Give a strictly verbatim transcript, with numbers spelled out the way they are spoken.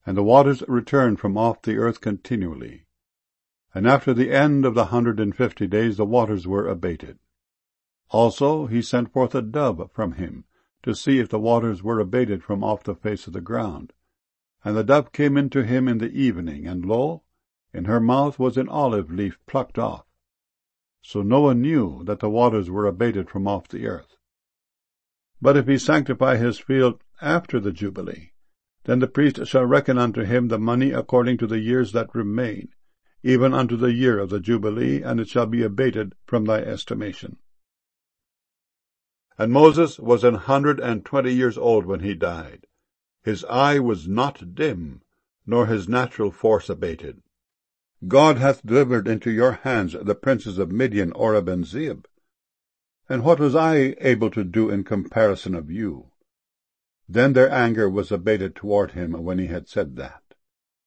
And the waters returned from off the earth continually. And after the end of the hundred and fifty days the waters were abated. Also he sent forth a dove from him, to see if the waters were abated from off the face of the ground. And the dove came into him in the evening, and lo, in her mouth was an olive leaf plucked off. So Noah knew that the waters were abated from off the earth. But if he sanctify his field after the Jubilee, then the priest shall reckon unto him the money according to the years that remain, even unto the year of the Jubilee, and it shall be abated from thy estimation. And Moses was an hundred and twenty years old when he died. His eye was not dim, nor his natural force abated. God hath delivered into your hands the princes of Midian, Oreb, and Zeeb. And what was I able to do in comparison of you? Then their anger was abated toward him when he had said that.